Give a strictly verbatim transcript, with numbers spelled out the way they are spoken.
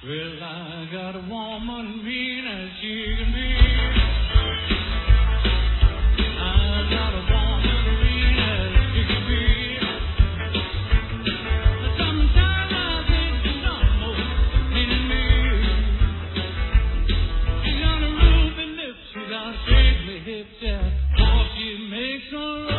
Well, I got a woman mean as she can be. I got a woman mean as she can be. Sometimes I think she's almost mean to me. She got a ruby lips, she got shapely hips, yeah. Oh, she makes no